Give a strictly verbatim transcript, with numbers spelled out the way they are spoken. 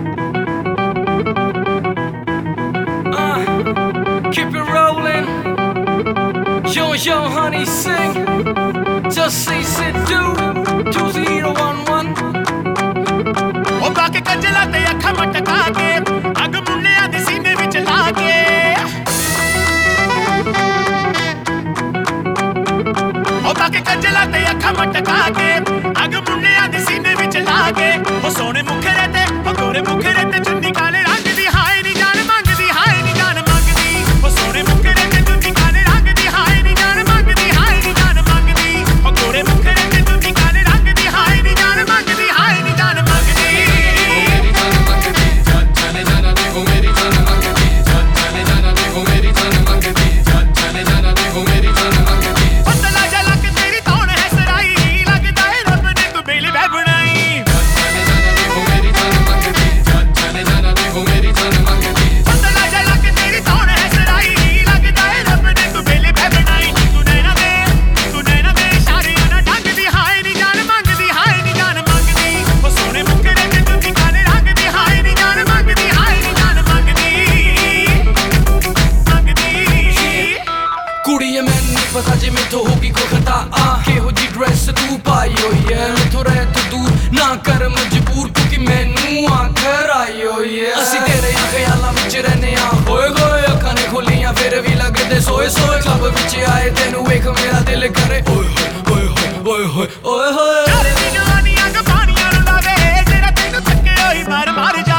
Yo, yo, honey, sing. Just say, sit, do. Two zero one one. ओ बाके कंजला ते अखा मटका के अग मुंडिया दे सीने विच ला के ओ बाके कंजला ते अखा मटका के अग मुंडिया दे सीने विच ला के ओ सोने मुखरे ते ओ गोरे मुखरे ते चुन्नी काले रंग दी हाय नी जान मंगदी हाय नी जान मंगदी ओ सोने मुखरे ते चुन्नी काले रंग दी हाय नी जान मंगदी हाय नी जान मंगदी ओ गोरे मुखरे ते चुन्नी काले रंग दी हाय नी जान मंगदी हाय नी जान मंगदी पता जे मैं तो होगी को खता आ के हो जी ड्रेस तू पाई हो ये मैं तो रह तो दूर ना कर मजबूर क्योंकि मैनू आकर आई हो ये असी तेरे या ख्यालां विच रहने आ होए होए अखां ने खोलियां फिर भी लगदे सोए सोए क्लब विच आए तेनू वेख मेरा दिल करे ओए होए ओए होए ओए होए जवानियां दा पानियां नु लावे जेड़ा तेनू थके होई मार मार